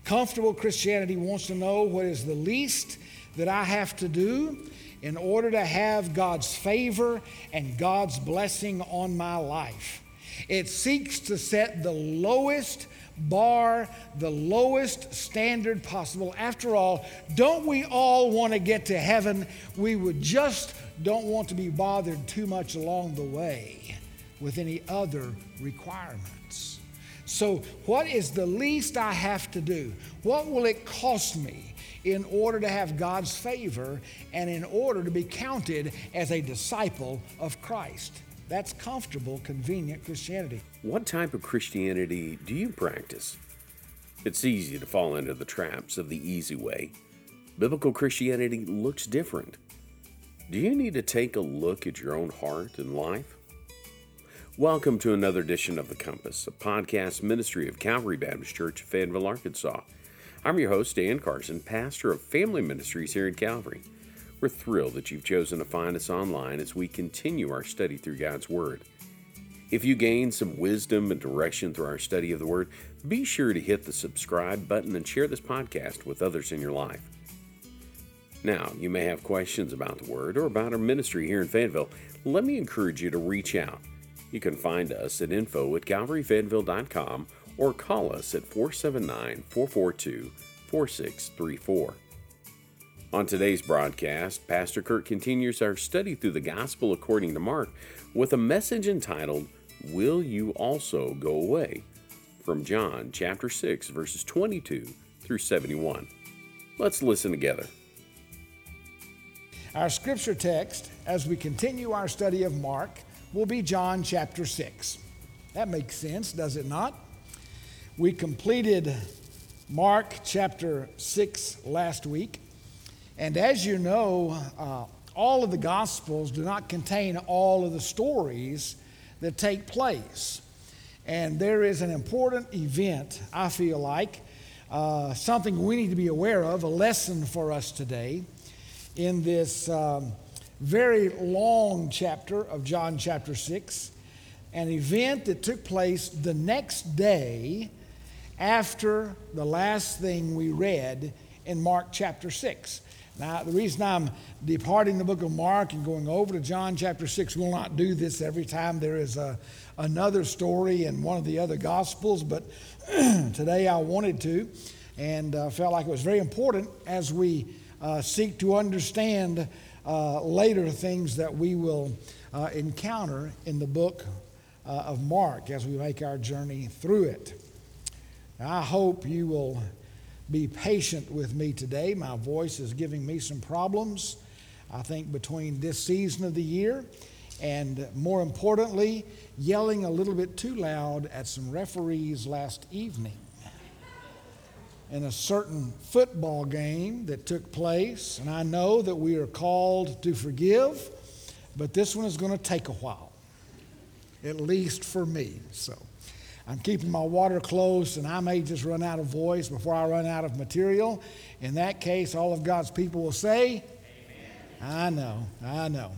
Comfortable Christianity wants to know what is the least that I have to do in order to have God's favor and God's blessing on my life. It seeks to set the lowest bar, the lowest standard possible. After all, don't we all want to get to heaven? We would just don't want to be bothered too much along the way with any other requirements. So what is the least I have to do? What will it cost me in order to have God's favor and in order to be counted as a disciple of Christ? That's comfortable, convenient Christianity. What type of Christianity do you practice? It's easy to fall into the traps of the easy way. Biblical Christianity looks different. Do you need to take a look at your own heart and life? Welcome to another edition of The Compass, a podcast ministry of Calvary Baptist Church of Fayetteville, Arkansas. I'm your host, Dan Carson, pastor of Family Ministries here at Calvary. We're thrilled that you've chosen to find us online as we continue our study through God's Word. If you gain some wisdom and direction through our study of the Word, be sure to hit the subscribe button and share this podcast with others in your life. Now, you may have questions about the Word or about our ministry here in Fayetteville. Let me encourage you to reach out. You can find us at info@calvaryfayetteville.com or call us at 479-442-4634. On today's broadcast, Pastor Kurt continues our study through the Gospel according to Mark with a message entitled, Will You Also Go Away? From John chapter 6, verses 22 through 71. Let's listen together. Our scripture text, as we continue our study of Mark, will be John chapter 6. That makes sense, does it not? We completed Mark chapter 6 last week. And as you know, all of the Gospels do not contain all of the stories that take place. And there is an important event, I feel like, something we need to be aware of, a lesson for us today in this very long chapter of John chapter 6, an event that took place the next day after the last thing we read in Mark chapter 6. Now, the reason I'm departing the book of Mark and going over to John chapter 6, we'll not do this every time there is another story in one of the other Gospels, but today I wanted to and felt like it was very important as we seek to understand later things that we will encounter in the book of Mark as we make our journey through it. Now, I hope you will be patient with me today. My voice is giving me some problems, I think, between this season of the year and, more importantly, yelling a little bit too loud at some referees last evening in a certain football game that took place. And I know that we are called to forgive, but this one is going to take a while, at least for me. So I'm keeping my water close, and I may just run out of voice before I run out of material. In that case, all of God's people will say, Amen. I know.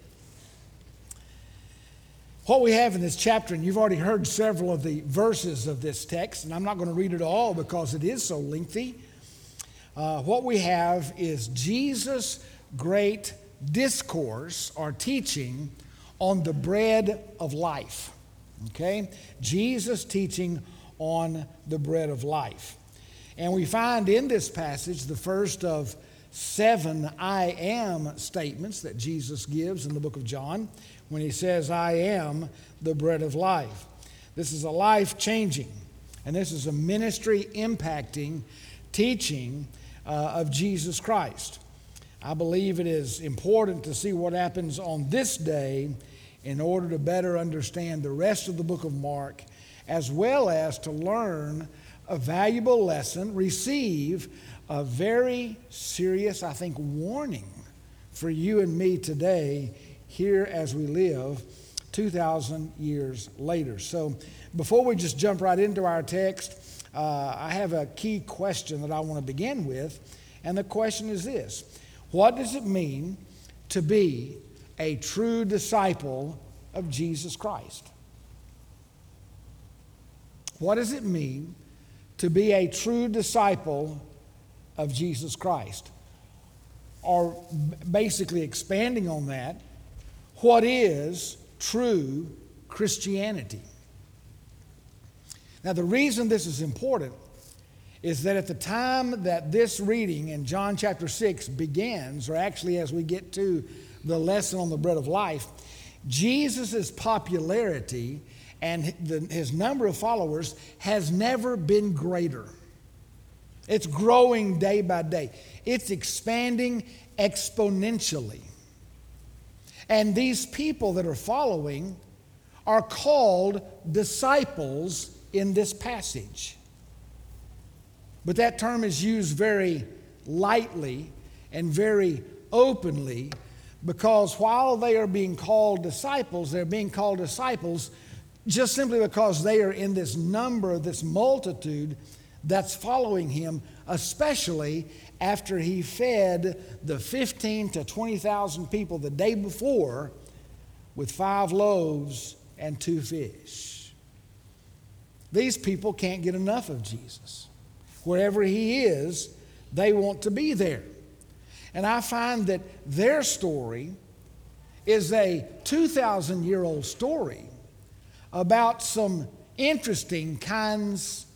What we have in this chapter, and you've already heard several of the verses of this text, and I'm not going to read it all because it is so lengthy. What we have is Jesus' great discourse or teaching on the bread of life. Okay? Jesus teaching on the bread of life. And we find in this passage the first of 7 I am statements that Jesus gives in the book of John when he says, I am the bread of life. This is a life-changing, and this is a ministry-impacting teaching of Jesus Christ. I believe it is important to see what happens on this day in order to better understand the rest of the book of Mark, as well as to learn a valuable lesson, receive a very serious, I think, warning for you and me today, here as we live 2,000 years later. So before we just jump right into our text, I have a key question that I want to begin with, and the question is this: what does it mean to be a true disciple of Jesus Christ? What does it mean to to be a true disciple of Jesus Christ? Or basically expanding on that, what is true Christianity? Now, the reason this is important is that at the time that this reading in John chapter 6 begins, or actually as we get to the lesson on the bread of life, Jesus' popularity and his number of followers has never been greater. It's growing day by day. It's expanding exponentially. And these people that are following are called disciples in this passage. But that term is used very lightly and very openly, because while they are being called disciples, they're being called disciples just simply because they are in this number, this multitude that's following him, especially after he fed the 15 to 20,000 people the day before with 5 loaves and 2 fish. These people can't get enough of Jesus. Wherever he is, they want to be there. And I find that their story is a 2,000-year-old story about some interesting kinds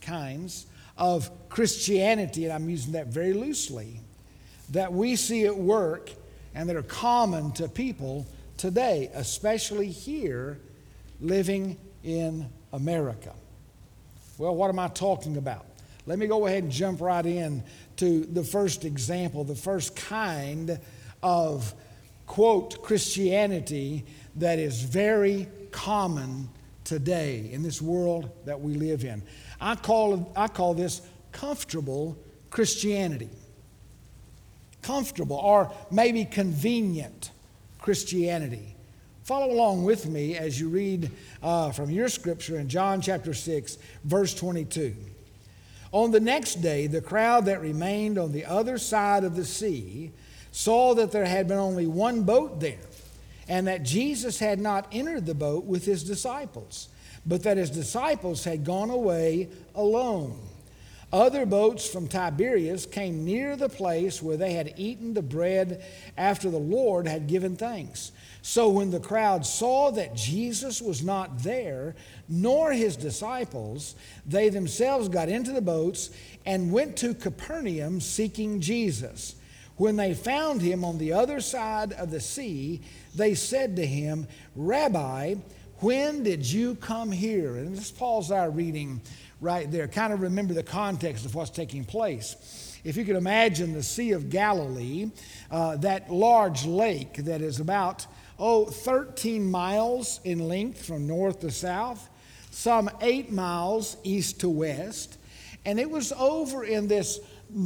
of Christianity, and I'm using that very loosely, that we see at work and that are common to people today, especially here living in America. Well, what am I talking about? Let me go ahead and jump right in to the first example, the first kind of, quote, Christianity that is very common today in this world that we live in. I call this comfortable Christianity. Comfortable, or maybe convenient Christianity. Follow along with me as you read from your scripture in John chapter 6, verse 22. On the next day, the crowd that remained on the other side of the sea saw that there had been only one boat there, and that Jesus had not entered the boat with his disciples, but that his disciples had gone away alone. Other boats from Tiberias came near the place where they had eaten the bread after the Lord had given thanks. So when the crowd saw that Jesus was not there, nor his disciples, they themselves got into the boats and went to Capernaum seeking Jesus. When they found him on the other side of the sea, they said to him, "Rabbi, when did you come here?" And let's pause our reading right there. Kind of remember the context of what's taking place. If you could imagine the Sea of Galilee, that large lake that is about 13 miles in length from north to south, some 8 miles east to west, and it was over in this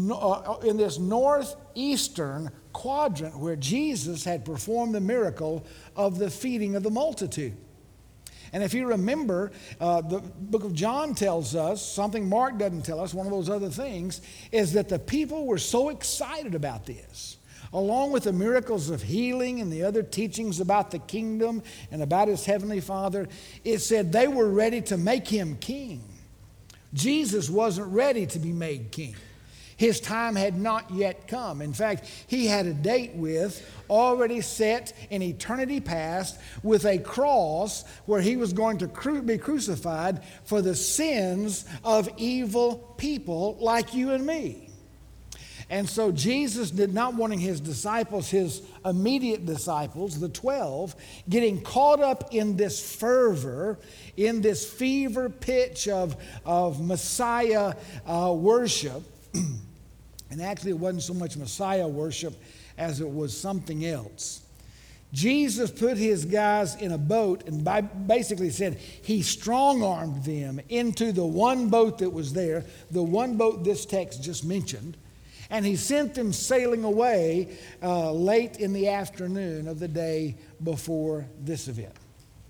northeastern quadrant where Jesus had performed the miracle of the feeding of the multitude. And if you remember, the book of John tells us, something Mark doesn't tell us, one of those other things, is that the people were so excited about this, along with the miracles of healing and the other teachings about the kingdom and about his heavenly Father. It said they were ready to make him king. Jesus wasn't ready to be made king. His time had not yet come. In fact, he had a date already set in eternity past with a cross where he was going to be crucified for the sins of evil people like you and me. And so Jesus did not want his disciples, his immediate disciples, the 12, getting caught up in this fervor, in this fever pitch of Messiah worship. And actually, it wasn't so much Messiah worship as it was something else. Jesus put his guys in a boat and basically said he strong-armed them into the one boat that was there, the one boat this text just mentioned, and he sent them sailing away late in the afternoon of the day before this event.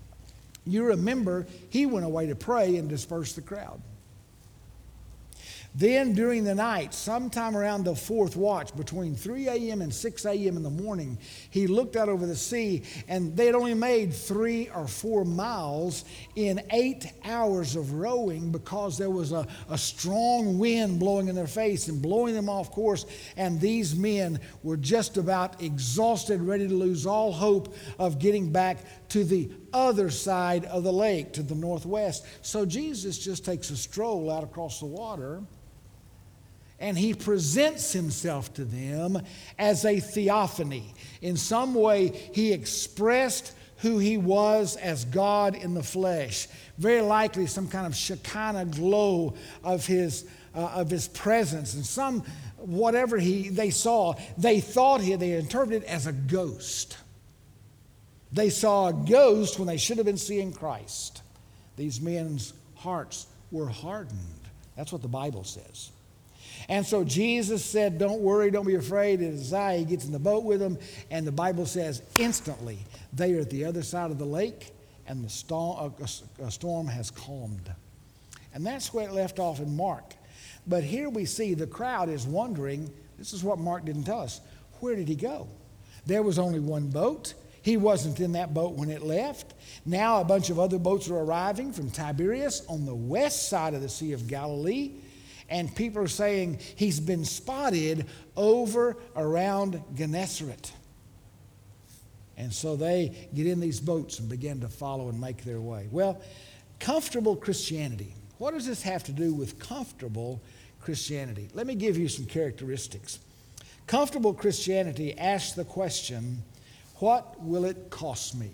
You remember, he went away to pray and disperse the crowd. Then during the night, sometime around the fourth watch, between 3 a.m. and 6 a.m. in the morning, he looked out over the sea, and they had only made 3 or 4 miles in 8 hours of rowing because there was a strong wind blowing in their face and blowing them off course, and these men were just about exhausted, ready to lose all hope of getting back to the other side of the lake, to the northwest. So Jesus just takes a stroll out across the water, and he presents himself to them as a theophany. In some way, he expressed who he was as God in the flesh. Very likely some kind of Shekinah glow of his presence. And some, whatever they saw, they interpreted it as a ghost. They saw a ghost when they should have been seeing Christ. These men's hearts were hardened. That's what the Bible says. And so Jesus said, don't worry, don't be afraid. It is I. He gets in the boat with them. And the Bible says instantly they are at the other side of the lake, and the storm has calmed. And that's where it left off in Mark. But here we see the crowd is wondering, this is what Mark didn't tell us, where did he go? There was only one boat. He wasn't in that boat when it left. Now a bunch of other boats are arriving from Tiberias on the west side of the Sea of Galilee. And people are saying he's been spotted over around Gennesaret. And so they get in these boats and begin to follow and make their way. Well, comfortable Christianity. What does this have to do with comfortable Christianity? Let me give you some characteristics. Comfortable Christianity asks the question, what will it cost me?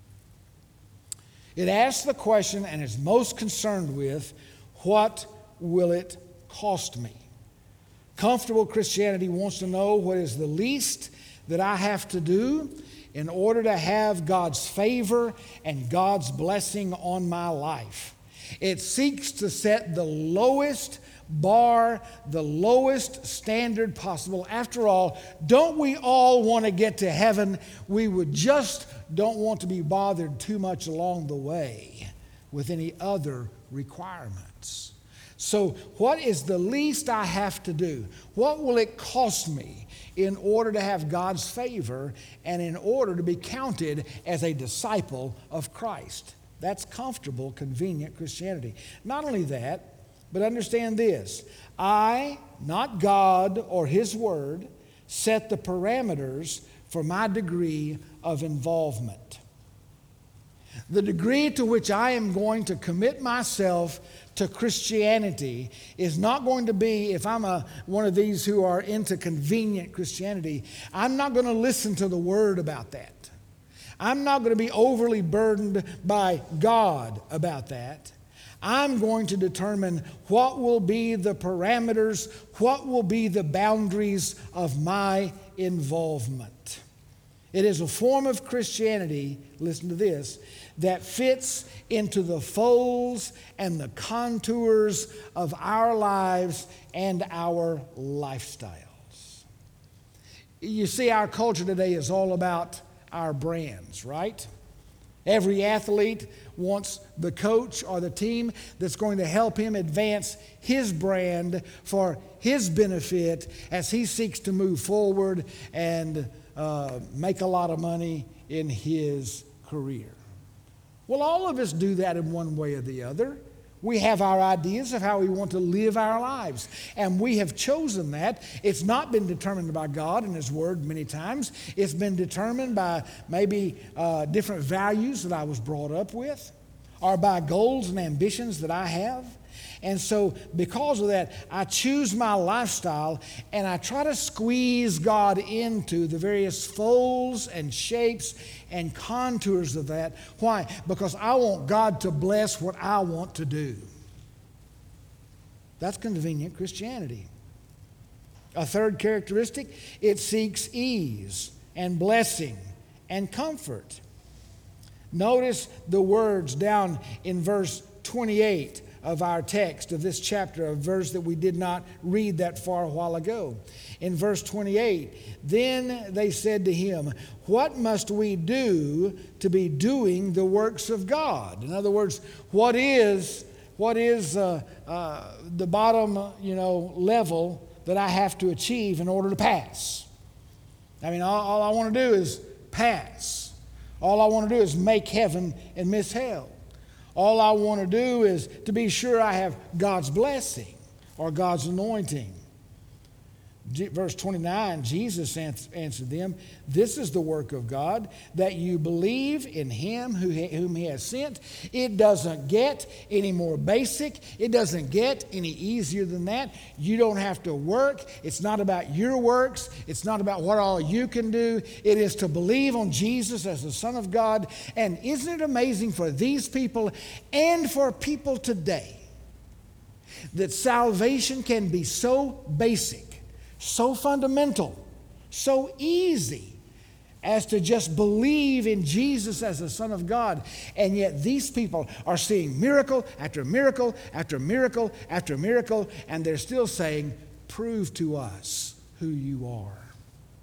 It asks the question and is most concerned with, what will it cost me? Comfortable Christianity wants to know what is the least that I have to do in order to have God's favor and God's blessing on my life. It seeks to set the lowest bar, the lowest standard possible. After all, don't we all want to get to heaven? We would just don't want to be bothered too much along the way with any other requirements. So what is the least I have to do? What will it cost me in order to have God's favor and in order to be counted as a disciple of Christ? That's comfortable, convenient Christianity. Not only that, but understand this. I, not God or His Word, set the parameters for my degree of involvement. The degree to which I am going to commit myself to Christianity is not going to be, if I'm one of these who are into convenient Christianity, I'm not going to listen to the Word about that. I'm not going to be overly burdened by God about that. I'm going to determine what will be the parameters, what will be the boundaries of my involvement. It is a form of Christianity, listen to this, that fits into the folds and the contours of our lives and our lifestyles. You see, our culture today is all about our brands, right? Every athlete wants the coach or the team that's going to help him advance his brand for his benefit as he seeks to move forward and make a lot of money in his career. Well, all of us do that in one way or the other. We have our ideas of how we want to live our lives, and we have chosen that. It's not been determined by God and His Word many times. It's been determined by maybe different values that I was brought up with, or by goals and ambitions that I have. And so because of that, I choose my lifestyle and I try to squeeze God into the various folds and shapes and contours of that. Why? Because I want God to bless what I want to do. That's convenient Christianity. A third characteristic, it seeks ease and blessing and comfort. Notice the words down in verse 28 of our text of this chapter, a verse that we did not read that far a while ago. In verse 28, then they said to him, what must we do to be doing the works of God? In other words, what is what is the bottom, level that I have to achieve in order to pass. I mean, all I want to do is pass. All I want to do is make heaven and miss hell. All I want to do is to be sure I have God's blessing or God's anointing. Verse 29, Jesus answered them, "This is the work of God, that you believe in him whom he has sent." It doesn't get any more basic. It doesn't get any easier than that. You don't have to work. It's not about your works. It's not about what all you can do. It is to believe on Jesus as the Son of God. And isn't it amazing for these people and for people today that salvation can be so basic, so fundamental, so easy as to just believe in Jesus as the Son of God. And yet these people are seeing miracle after miracle after miracle after miracle, and they're still saying, "Prove to us who you are."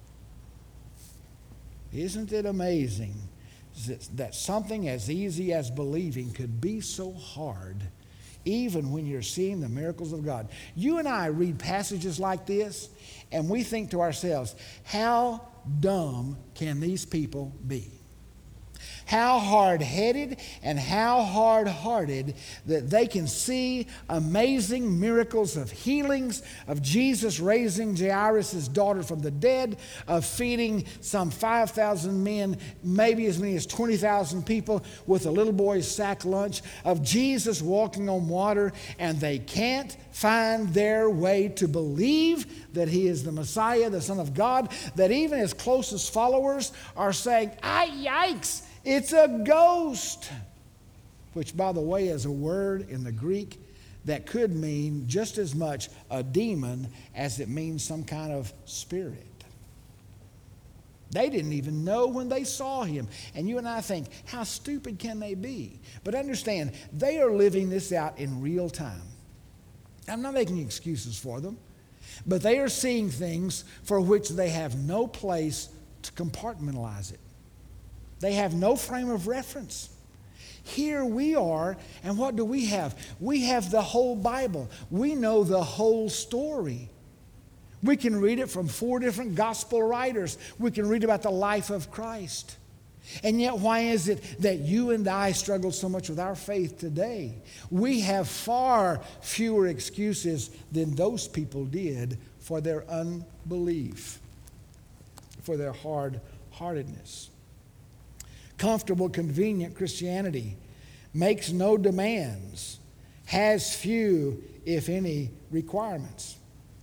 Isn't it amazing that something as easy as believing could be so hard, even when you're seeing the miracles of God? You and I read passages like this, and we think to ourselves, how dumb can these people be? How hard-headed and how hard-hearted that they can see amazing miracles of healings, of Jesus raising Jairus' daughter from the dead, of feeding some 5,000 men, maybe as many as 20,000 people with a little boy's sack lunch, of Jesus walking on water, and they can't find their way to believe that he is the Messiah, the Son of God, that even his closest followers are saying, yikes, it's a ghost, which, by the way, is a word in the Greek that could mean just as much a demon as it means some kind of spirit. They didn't even know when they saw him. And you and I think, how stupid can they be? But understand, they are living this out in real time. I'm not making excuses for them, but they are seeing things for which they have no place to compartmentalize it. They have no frame of reference. Here we are, and what do we have? We have the whole Bible. We know the whole story. We can read it from 4 different gospel writers. We can read about the life of Christ. And yet, why is it that you and I struggle so much with our faith today? We have far fewer excuses than those people did for their unbelief, for their hard-heartedness. Comfortable, convenient Christianity makes no demands, has few, if any, requirements.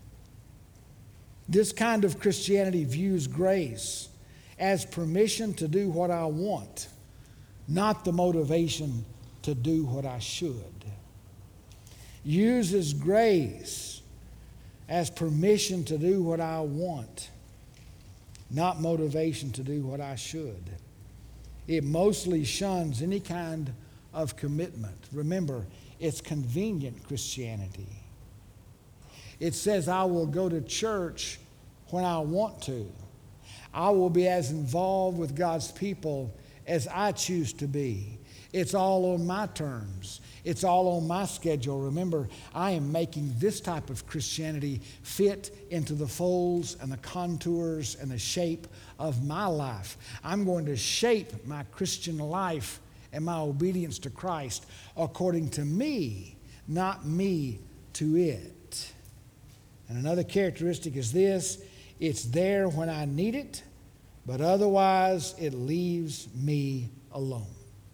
This kind of Christianity views grace as permission to do what I want, not the motivation to do what I should. Uses grace as permission to do what I want, not motivation to do what I should. It mostly shuns any kind of commitment. Remember, it's convenient Christianity. It says, I will go to church when I want to. I will be as involved with God's people as I choose to be. It's all on my terms. It's all on my schedule. Remember, I am making this type of Christianity fit into the folds and the contours and the shape of my life. I'm going to shape my Christian life and my obedience to Christ according to me, not me to it. And another characteristic is this: it's there when I need it, but otherwise it leaves me alone.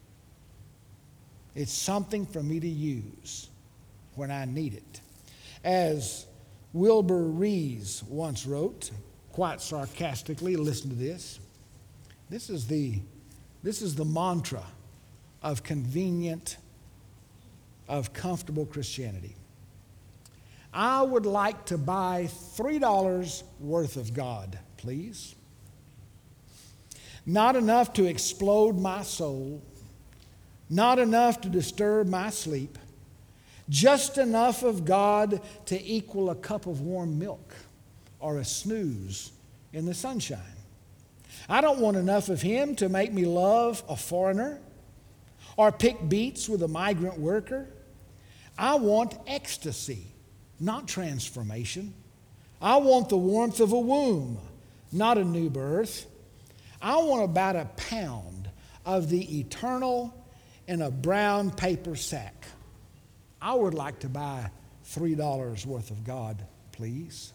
It's something for me to use when I need it. As Wilbur Rees once wrote, quite sarcastically, listen to this. This is the mantra of convenient, of comfortable Christianity. I would like to buy $3 worth of God, please. Not enough to explode my soul, not enough to disturb my sleep, just enough of God to equal a cup of warm milk or a snooze in the sunshine. I don't want enough of Him to make me love a foreigner or pick beets with a migrant worker. I want ecstasy, not transformation. I want the warmth of a womb, not a new birth. I want about a pound of the eternal in a brown paper sack. I would like to buy $3 worth of God, please.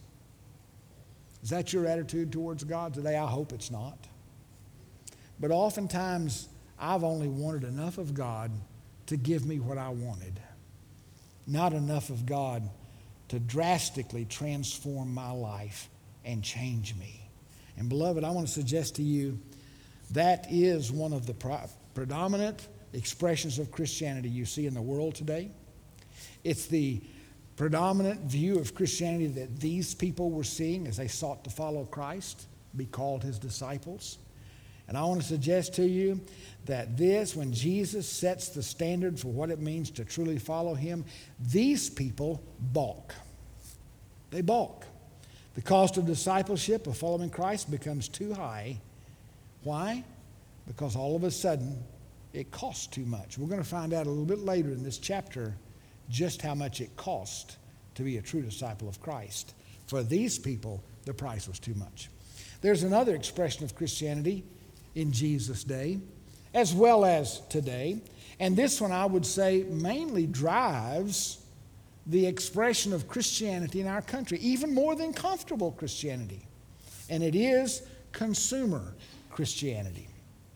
Is that your attitude towards God today? I hope it's not. But oftentimes, I've only wanted enough of God to give me what I wanted, not enough of God to drastically transform my life and change me. And beloved, I want to suggest to you that is one of the predominant expressions of Christianity you see in the world today. It's the predominant view of Christianity that these people were seeing as they sought to follow Christ, be called his disciples. And I want to suggest to you that when Jesus sets the standard for what it means to truly follow him, these people balk. They balk. The cost of discipleship, of following Christ, becomes too high. Why? Because all of a sudden, it costs too much. We're going to find out a little bit later in this chapter just how much it cost to be a true disciple of Christ. For these people, the price was too much. There's another expression of Christianity in Jesus' day, as well as today. And this one, I would say, mainly drives the expression of Christianity in our country, even more than comfortable Christianity. And it is consumer Christianity.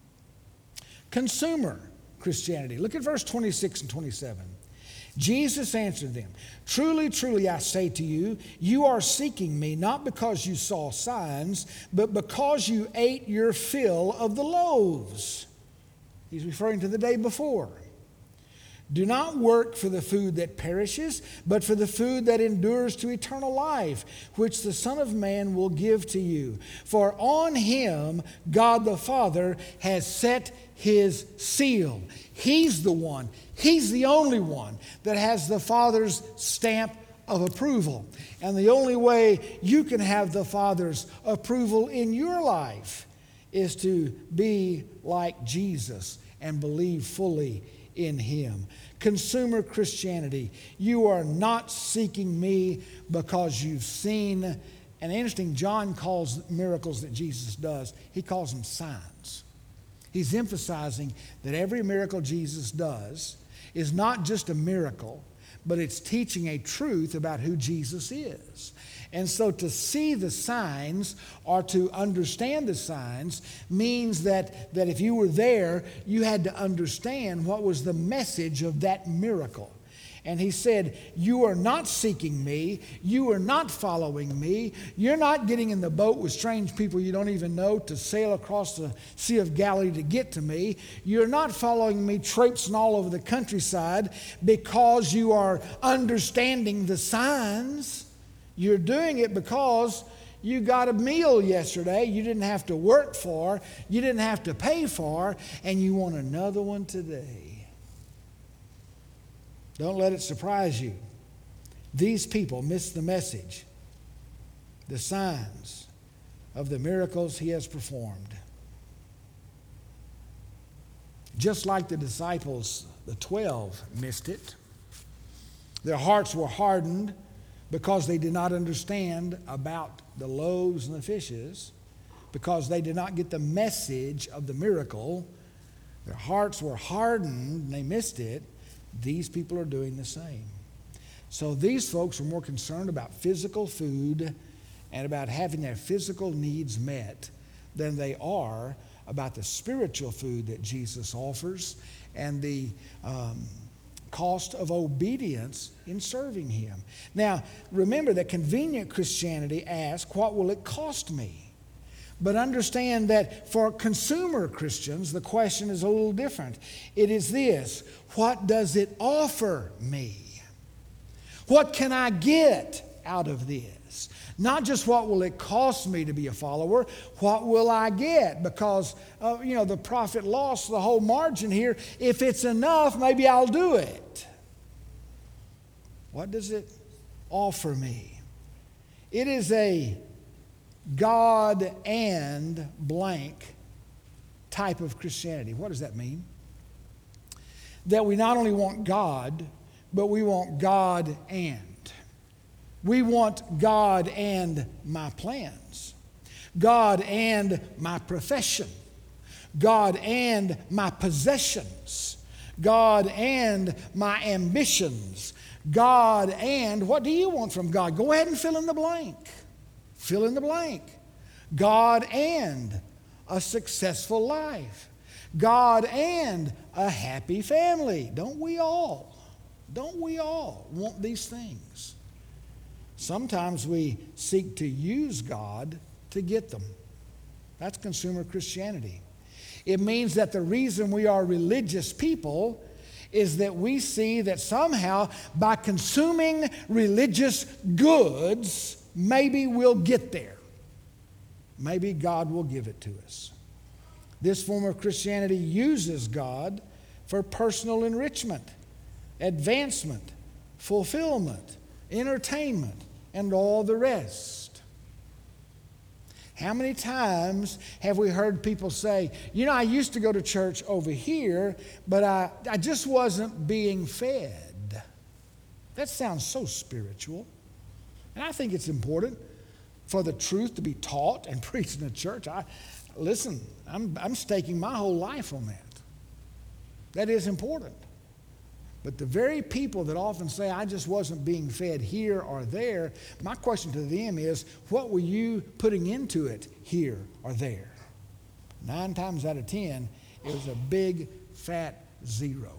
Consumer Christianity. Look at verse 26 and 27. Jesus answered them, "Truly, truly, I say to you, you are seeking me not because you saw signs, but because you ate your fill of the loaves." He's referring to the day before. "Do not work for the food that perishes, but for the food that endures to eternal life, which the Son of Man will give to you. For on him God the Father has set his seal." He's the one, he's the only one that has the Father's stamp of approval. And the only way you can have the Father's approval in your life is to be like Jesus and believe fully in him. Consumer Christianity. You are not seeking me because you've seen, and interesting, John calls miracles that Jesus does, he calls them signs. He's emphasizing that every miracle Jesus does is not just a miracle, but it's teaching a truth about who Jesus is. And so to see the signs or to understand the signs means that if you were there, you had to understand what was the message of that miracle. And he said, you are not seeking me. You are not following me. You're not getting in the boat with strange people you don't even know to sail across the Sea of Galilee to get to me. You're not following me traipsing all over the countryside because you are understanding the signs. You're doing it because you got a meal yesterday you didn't have to work for, you didn't have to pay for, and you want another one today. Don't let it surprise you. These people miss the message, the signs of the miracles he has performed. Just like the disciples, the 12 missed it. Their hearts were hardened because they did not understand about the loaves and the fishes, because they did not get the message of the miracle. Their hearts were hardened and they missed it. These people are doing the same. So these folks are more concerned about physical food and about having their physical needs met than they are about the spiritual food that Jesus offers and the cost of obedience in serving him. Now, remember that convenient Christianity asks, what will it cost me? But understand that for consumer Christians, the question is a little different. It is this: what does it offer me? What can I get out of this? Not just what will it cost me to be a follower, what will I get? Because, the prophet lost the whole margin here. If it's enough, maybe I'll do it. What does it offer me? It is a God and blank type of Christianity. What does that mean? That we not only want God, but we want God and. We want God and my plans. God and my profession. God and my possessions. God and my ambitions. God and, what do you want from God? Go ahead and fill in the blank. Fill in the blank. God and a successful life. God and a happy family. Don't we all want these things? Sometimes we seek to use God to get them. That's consumer Christianity. It means that the reason we are religious people is that we see that somehow by consuming religious goods, maybe we'll get there. Maybe God will give it to us. This form of Christianity uses God for personal enrichment, advancement, fulfillment, entertainment, and all the rest. How many times have we heard people say, I used to go to church over here, but I just wasn't being fed. That sounds so spiritual. And I think it's important for the truth to be taught and preached in the church. I'm staking my whole life on that. That is important. But the very people that often say, I just wasn't being fed here or there, my question to them is, what were you putting into it here or there? 9 times out of 10, it was a big, fat 0.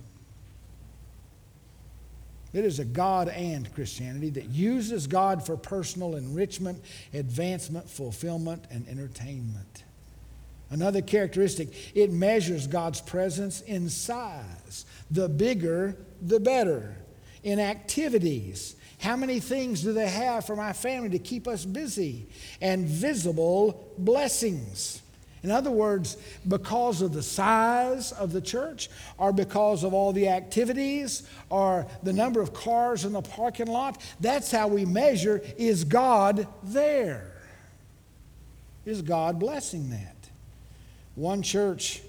It is a God and Christianity that uses God for personal enrichment, advancement, fulfillment, and entertainment. Another characteristic, it measures God's presence in size. The bigger, the better. In activities, how many things do they have for my family to keep us busy? And visible blessings. In other words, because of the size of the church, or because of all the activities, or the number of cars in the parking lot, that's how we measure, is God there? Is God blessing that? One church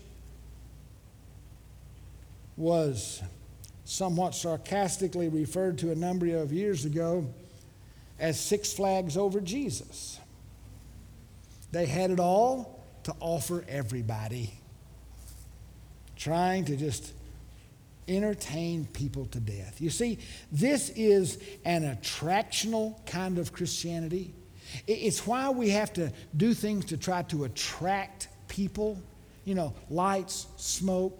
was somewhat sarcastically referred to a number of years ago as Six Flags over Jesus. They had it all to offer everybody, trying to just entertain people to death. You see, this is an attractional kind of Christianity. It's why we have to do things to try to attract people, lights, smoke,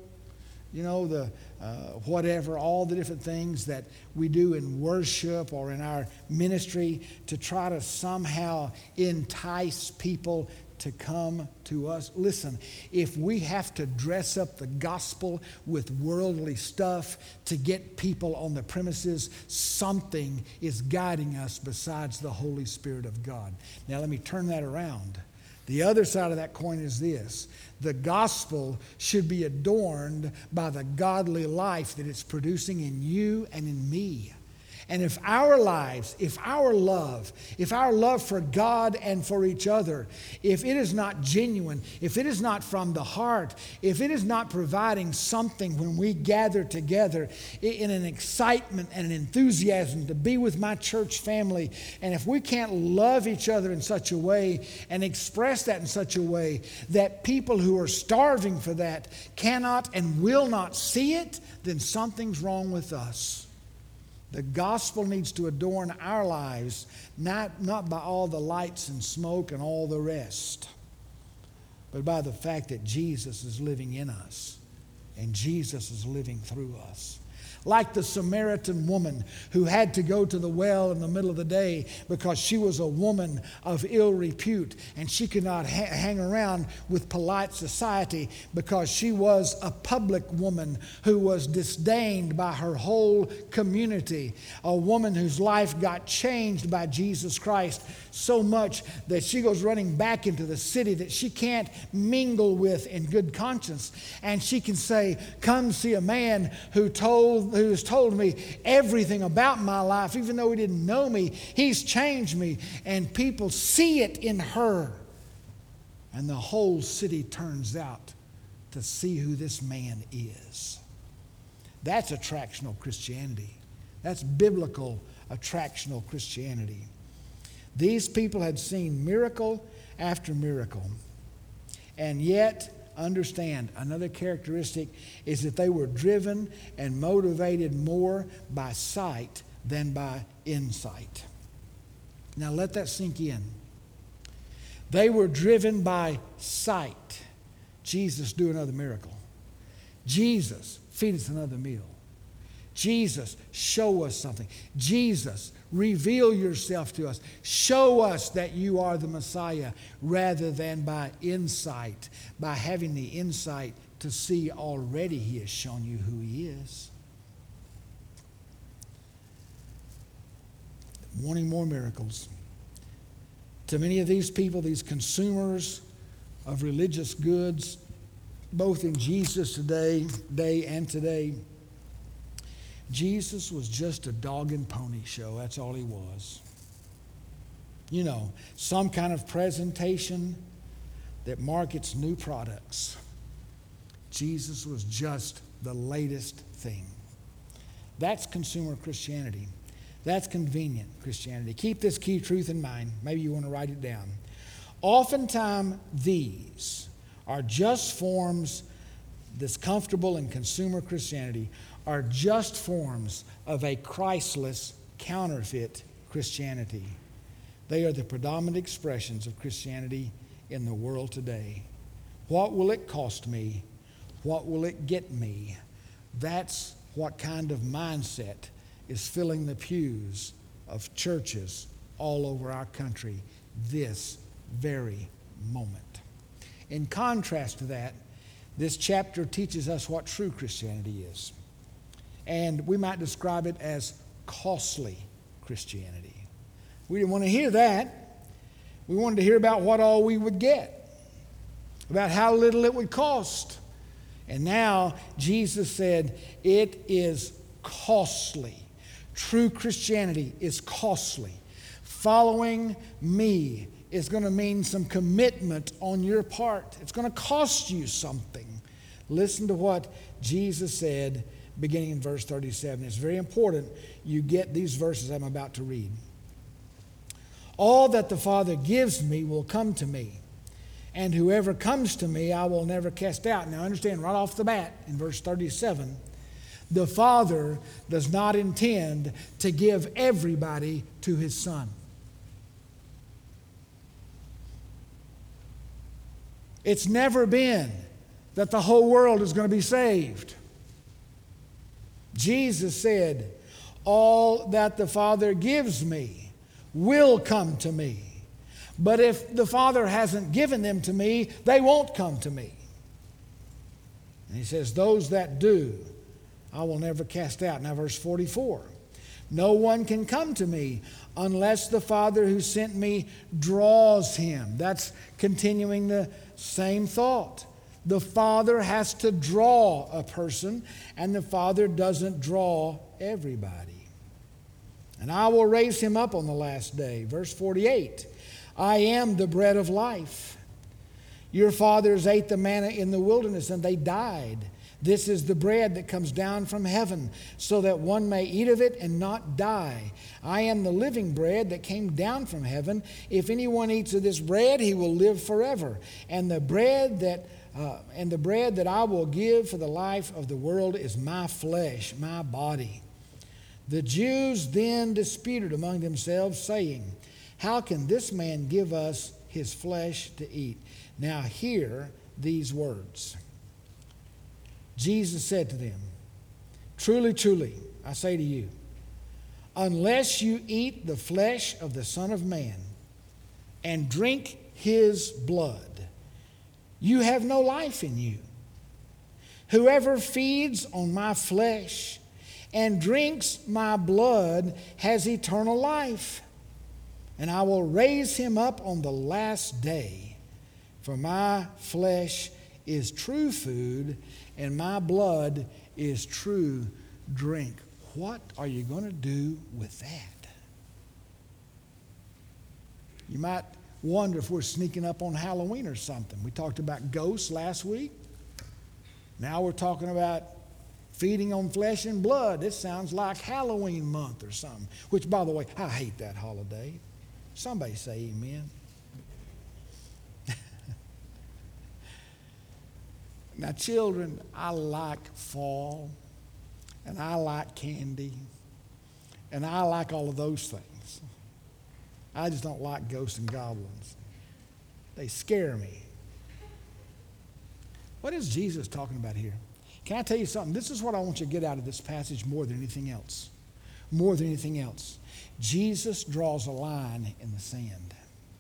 the whatever, all the different things that we do in worship or in our ministry to try to somehow entice people to come to us. Listen, if we have to dress up the gospel with worldly stuff to get people on the premises, something is guiding us besides the Holy Spirit of God. Now let me turn that around. The other side of that coin is this. The gospel should be adorned by the godly life that it's producing in you and in me. And if our lives, if our love for God and for each other, if it is not genuine, if it is not from the heart, if it is not providing something when we gather together in an excitement and an enthusiasm to be with my church family, and if we can't love each other in such a way and express that in such a way that people who are starving for that cannot and will not see it, then something's wrong with us. The gospel needs to adorn our lives, not by all the lights and smoke and all the rest, but by the fact that Jesus is living in us and Jesus is living through us. Like the Samaritan woman who had to go to the well in the middle of the day because she was a woman of ill repute and she could not hang around with polite society because she was a public woman who was disdained by her whole community. A woman whose life got changed by Jesus Christ so much that she goes running back into the city that she can't mingle with in good conscience. And she can say, come see a man who has told me everything about my life, even though he didn't know me. He's changed me. And people see it in her. And the whole city turns out to see who this man is. That's attractional Christianity. That's biblical attractional Christianity. These people had seen miracle after miracle. And yet, understand, another characteristic is that they were driven and motivated more by sight than by insight. Now let that sink in. They were driven by sight. Jesus, do another miracle. Jesus, feed us another meal. Jesus, show us something. Jesus, reveal yourself to us. Show us that you are the Messiah, rather than by insight, by having the insight to see already He has shown you who He is. Wanting more miracles. To many of these people, these consumers of religious goods, both in Jesus' day and today, Jesus was just a dog and pony show. That's all He was. You know, some kind of presentation that markets new products. Jesus was just the latest thing. That's consumer Christianity. That's convenient Christianity. Keep this key truth in mind. Maybe you want to write it down. Oftentimes, these are just forms, this comfortable and consumer Christianity, are just forms of a Christless, counterfeit Christianity. They are the predominant expressions of Christianity in the world today. What will it cost me? What will it get me? That's what kind of mindset is filling the pews of churches all over our country this very moment. In contrast to that, this chapter teaches us what true Christianity is. And we might describe it as costly Christianity. We didn't want to hear that. We wanted to hear about what all we would get, about how little it would cost. And now Jesus said, it is costly. True Christianity is costly. Following me is going to mean some commitment on your part. It's going to cost you something. Listen to what Jesus said beginning in verse 37. It's very important you get these verses I'm about to read. All that the Father gives me will come to me, and whoever comes to me I will never cast out. Now understand right off the bat in verse 37, the Father does not intend to give everybody to His Son. It's never been that the whole world is going to be saved. Jesus said, all that the Father gives me will come to me. But if the Father hasn't given them to me, they won't come to me. And He says, those that do, I will never cast out. Now verse 44. No one can come to me unless the Father who sent me draws him. That's continuing the same thought. The Father has to draw a person, and the Father doesn't draw everybody. And I will raise him up on the last day. Verse 48. I am the bread of life. Your fathers ate the manna in the wilderness, and they died. This is the bread that comes down from heaven, so that one may eat of it and not die. I am the living bread that came down from heaven. If anyone eats of this bread, he will live forever. And the bread that I will give for the life of the world is my flesh, my body. The Jews then disputed among themselves, saying, how can this man give us his flesh to eat? Now hear these words. Jesus said to them, truly, truly, I say to you, unless you eat the flesh of the Son of Man and drink his blood, you have no life in you. Whoever feeds on my flesh and drinks my blood has eternal life, and I will raise him up on the last day. For my flesh is true food, and my blood is true drink. What are you going to do with that? You might wonder if we're sneaking up on Halloween or something. We talked about ghosts last week. Now we're talking about feeding on flesh and blood. It sounds like Halloween month or something. Which, by the way, I hate that holiday. Somebody say amen. Now, children, I like fall, and I like candy, and I like all of those things. I just don't like ghosts and goblins. They scare me. What is Jesus talking about here? Can I tell you something? This is what I want you to get out of this passage more than anything else. More than anything else. Jesus draws a line in the sand.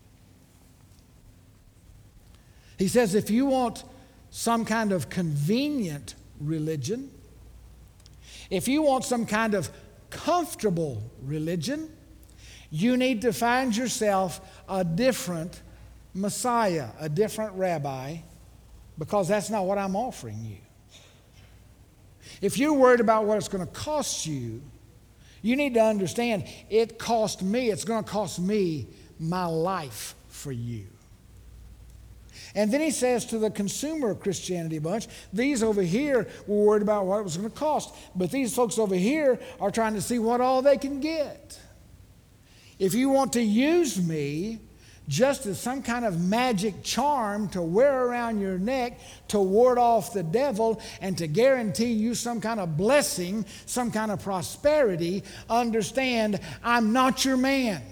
He says if you want some kind of convenient religion, if you want some kind of comfortable religion, you need to find yourself a different Messiah, a different rabbi, because that's not what I'm offering you. If you're worried about what it's going to cost you, you need to understand it cost me, it's going to cost me my life for you. And then he says to the consumer Christianity bunch, these over here were worried about what it was going to cost, but these folks over here are trying to see what all they can get. If you want to use me just as some kind of magic charm to wear around your neck to ward off the devil and to guarantee you some kind of blessing, some kind of prosperity, understand I'm not your man.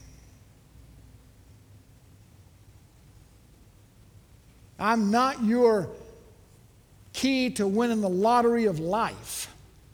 I'm not your key to winning the lottery of life.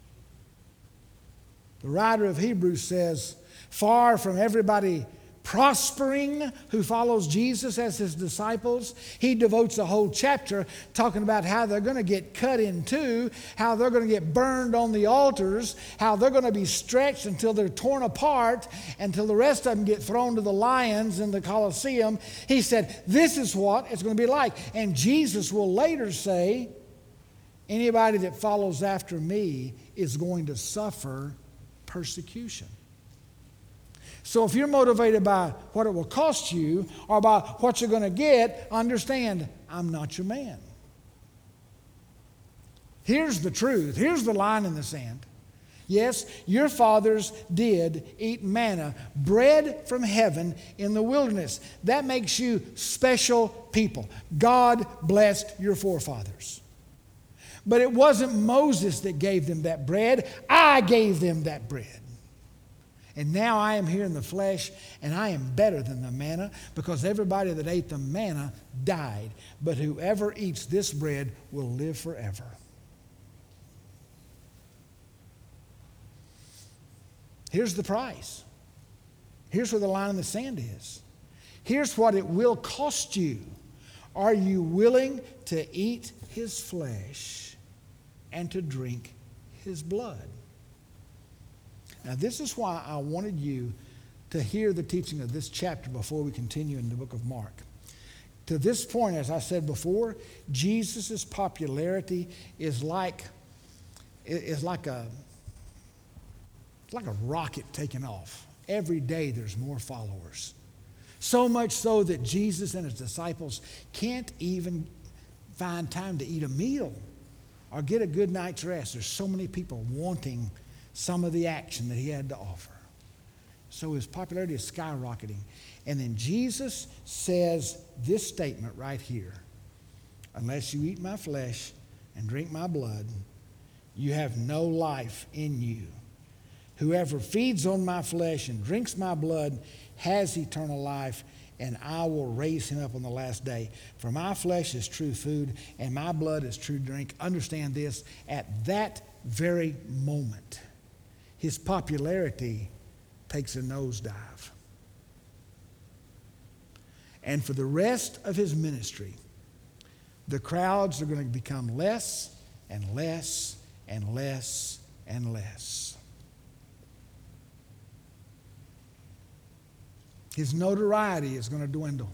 The writer of Hebrews says, far from everybody prospering who follows Jesus as his disciples, he devotes a whole chapter talking about how they're going to get cut in two, how they're going to get burned on the altars, how they're going to be stretched until they're torn apart, until the rest of them get thrown to the lions in the Colosseum. He said, this is what it's going to be like. And Jesus will later say, anybody that follows after me is going to suffer persecution. So if you're motivated by what it will cost you or by what you're going to get, understand, I'm not your man. Here's the truth. Here's the line in the sand. Yes, your fathers did eat manna, bread from heaven in the wilderness. That makes you special people. God blessed your forefathers. But it wasn't Moses that gave them that bread. I gave them that bread. And now I am here in the flesh, and I am better than the manna, because everybody that ate the manna died. But whoever eats this bread will live forever. Here's the price. Here's where the line in the sand is. Here's what it will cost you. Are you willing to eat his flesh and to drink his blood? Now, this is why I wanted you to hear the teaching of this chapter before we continue in the book of Mark. To this point, as I said before, Jesus' popularity is like a rocket taking off. Every day there's more followers. So much so that Jesus and his disciples can't even find time to eat a meal or get a good night's rest. There's so many people wanting some of the action that he had to offer. So his popularity is skyrocketing. And then Jesus says this statement right here. Unless you eat my flesh and drink my blood, you have no life in you. Whoever feeds on my flesh and drinks my blood has eternal life, and I will raise him up on the last day. For my flesh is true food, and my blood is true drink. Understand this, at that very moment, his popularity takes a nosedive. And for the rest of his ministry, the crowds are going to become less and less and less and less. His notoriety is going to dwindle.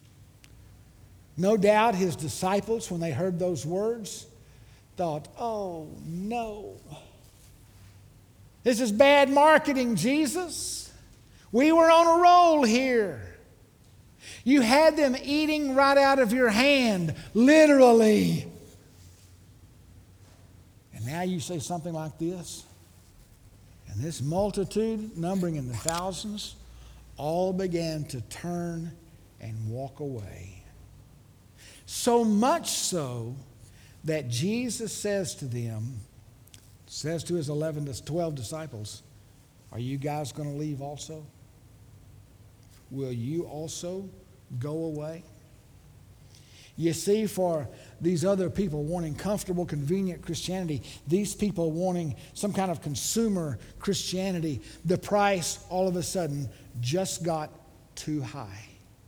No doubt his disciples, when they heard those words, thought, oh no. This is bad marketing, Jesus. We were on a roll here. You had them eating right out of your hand, literally. And now you say something like this, and this multitude, numbering in the thousands, all began to turn and walk away. So much so that Jesus says to them, says to his 12 disciples, are you guys going to leave also? Will you also go away? You see, for these other people wanting comfortable, convenient Christianity, these people wanting some kind of consumer Christianity, the price all of a sudden just got too high.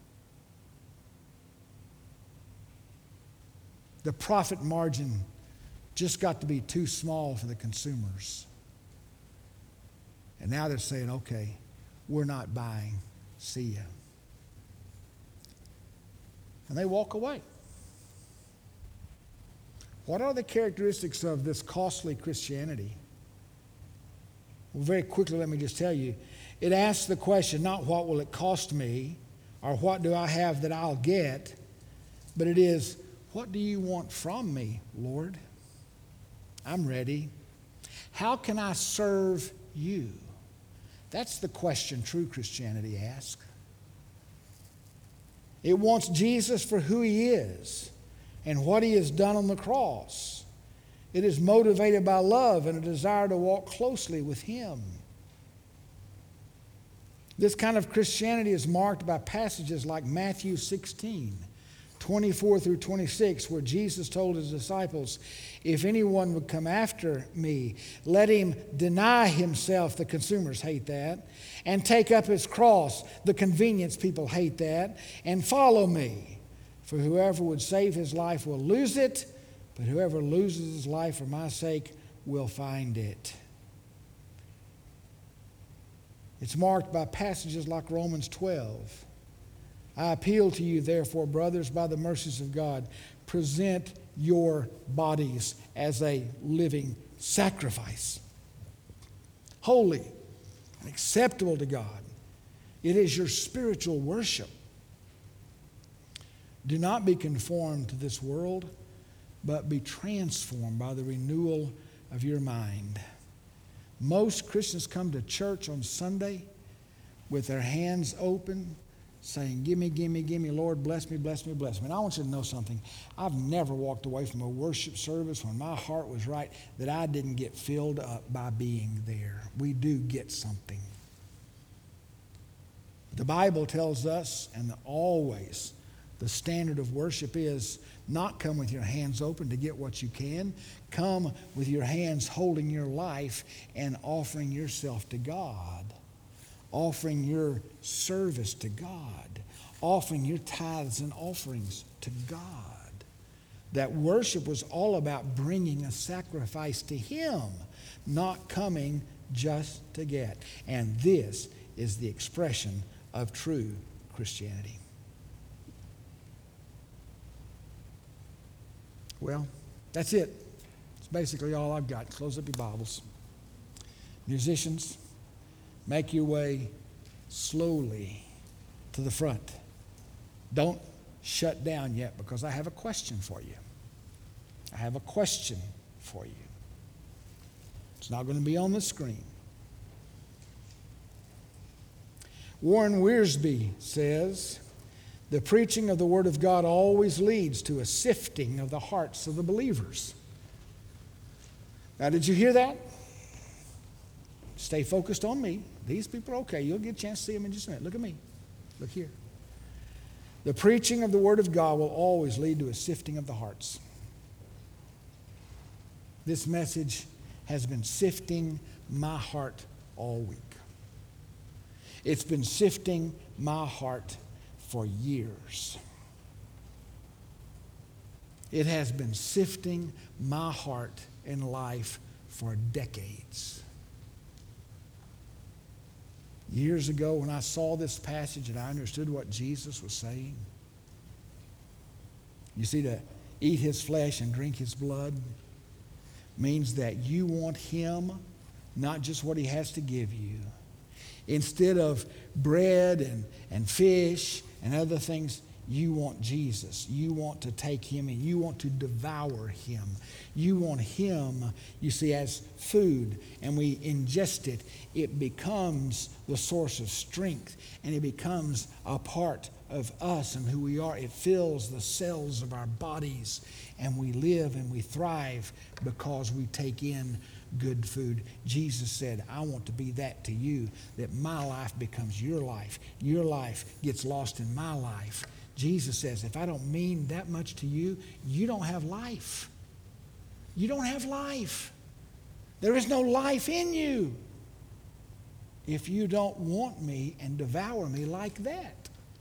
The profit margin just got to be too small for the consumers. And now they're saying, okay, we're not buying. See ya. And they walk away. What are the characteristics of this costly Christianity? Well, very quickly, let me just tell you. It asks the question, not what will it cost me, or what do I have that I'll get, but it is, what do you want from me, Lord? I'm ready. How can I serve you? That's the question true Christianity asks. It wants Jesus for who he is and what he has done on the cross. It is motivated by love and a desire to walk closely with him. This kind of Christianity is marked by passages like Matthew 16, 24 through 26, where Jesus told his disciples, if anyone would come after me, let him deny himself, the consumers hate that, and take up his cross, the convenience people hate that, and follow me. For whoever would save his life will lose it, but whoever loses his life for my sake will find it. It's marked by passages like Romans 12. I appeal to you, therefore, brothers, by the mercies of God, present your bodies as a living sacrifice, holy and acceptable to God. It is your spiritual worship. Do not be conformed to this world, but be transformed by the renewal of your mind. Most Christians come to church on Sunday with their hands open, saying, gimme, gimme, gimme, Lord, bless me, bless me, bless me. And I want you to know something. I've never walked away from a worship service when my heart was right that I didn't get filled up by being there. We do get something. The Bible tells us, and always, the standard of worship is not come with your hands open to get what you can. Come with your hands holding your life and offering yourself to God. Offering your service to God, offering your tithes and offerings to God. That worship was all about bringing a sacrifice to him, not coming just to get. And this is the expression of true Christianity. Well, that's it. It's basically all I've got. Close up your Bibles. Musicians, make your way slowly to the front. Don't shut down yet, because I have a question for you. I have a question for you. It's not going to be on the screen. Warren Wiersbe says, the preaching of the Word of God always leads to a sifting of the hearts of the believers. Now, did you hear that? Stay focused on me. These people are okay. You'll get a chance to see them in just a minute. Look at me. Look here. The preaching of the Word of God will always lead to a sifting of the hearts. This message has been sifting my heart all week. It's been sifting my heart for years. It has been sifting my heart and life for decades. Years ago, when I saw this passage and I understood what Jesus was saying, you see, to eat his flesh and drink his blood means that you want him, not just what he has to give you. Instead of bread and fish and other things, You want Jesus. You want to take him in. You want to devour him. You want him, you see, as food, and we ingest it. It becomes the source of strength, and it becomes a part of us and who we are. It fills the cells of our bodies, and we live and we thrive because we take in good food. Jesus said, I want to be that to you, that my life becomes your life. Your life gets lost in my life. Jesus says, if I don't mean that much to you, you don't have life. You don't have life. There is no life in you if you don't want me and devour me like that.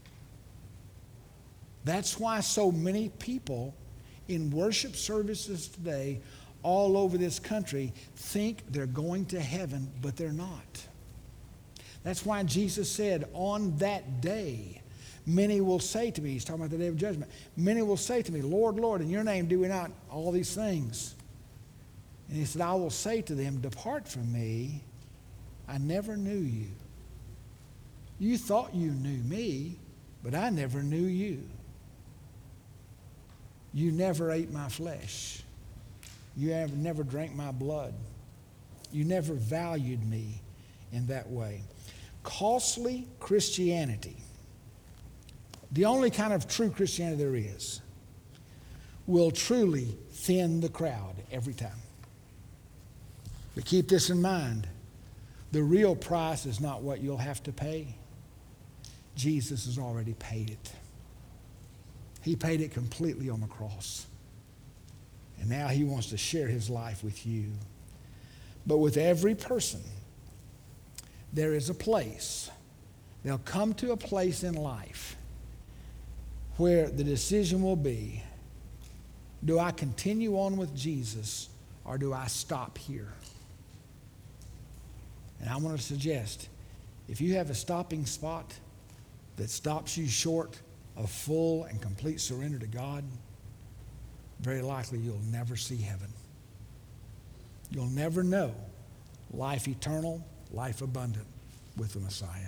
That's why so many people in worship services today all over this country think they're going to heaven, but they're not. That's why Jesus said, on that day, many will say to me, he's talking about the day of judgment, many will say to me, Lord, Lord, in your name do we not all these things? And he said, I will say to them, depart from me, I never knew you. You thought you knew me, but I never knew you. You never ate my flesh. You never drank my blood. You never valued me in that way. Costly Christianity, the only kind of true Christianity there is, will truly thin the crowd every time. But keep this in mind. The real price is not what you'll have to pay. Jesus has already paid it. He paid it completely on the cross. And now he wants to share his life with you. But with every person, there is a place. They'll come to a place in life where the decision will be, do I continue on with Jesus or do I stop here? And I want to suggest, if you have a stopping spot that stops you short of full and complete surrender to God, very likely you'll never see heaven. You'll never know life eternal, life abundant with the Messiah.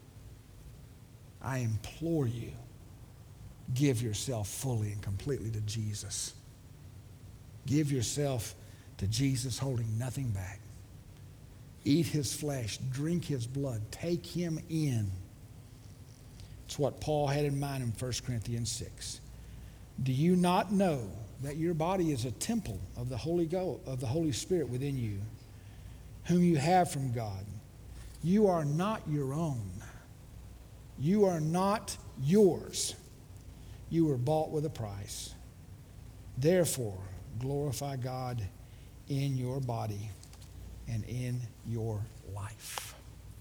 I implore you, give yourself fully and completely to Jesus. Give yourself to Jesus, holding nothing back. Eat his flesh, drink his blood, take him in. It's what Paul had in mind in 1 Corinthians 6. Do you not know that your body is a temple of the Holy Spirit within you, whom you have from God? You are not your own. You are not yours. You were bought with a price. Therefore, glorify God in your body and in your life.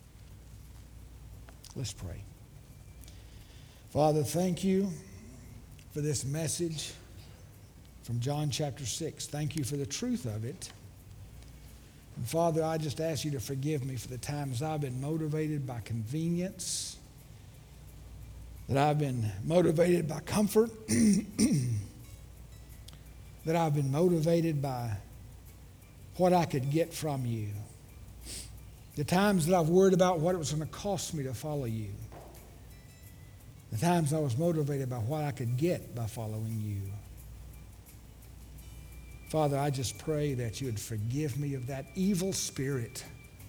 Let's pray. Father, thank you for this message from John chapter 6. Thank you for the truth of it. And Father, I just ask you to forgive me for the times I've been motivated by convenience, that I've been motivated by comfort, that I've been motivated by what I could get from you. The times that I've worried about what it was going to cost me to follow you. The times I was motivated by what I could get by following you. Father, I just pray that you would forgive me of that evil spirit.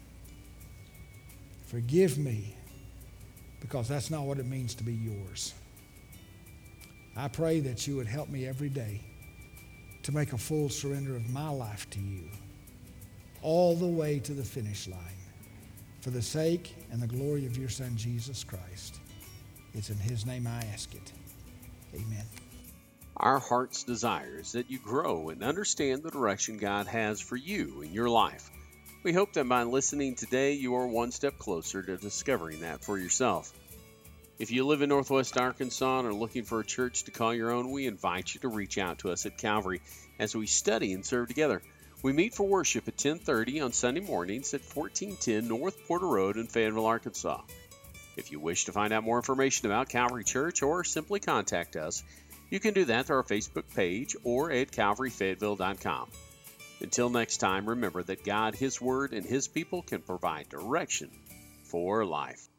Forgive me, because that's not what it means to be yours. I pray that you would help me every day to make a full surrender of my life to you, all the way to the finish line, for the sake and the glory of your Son, Jesus Christ. It's in his name I ask it. Amen. Our heart's desire is that you grow and understand the direction God has for you in your life. We hope that by listening today, you are one step closer to discovering that for yourself. If you live in Northwest Arkansas and are looking for a church to call your own, we invite you to reach out to us at Calvary as we study and serve together. We meet for worship at 10:30 on Sunday mornings at 1410 North Porter Road in Fayetteville, Arkansas. If you wish to find out more information about Calvary Church or simply contact us, you can do that through our Facebook page or at calvaryfayetteville.com. Until next time, remember that God, his word, and his people can provide direction for life.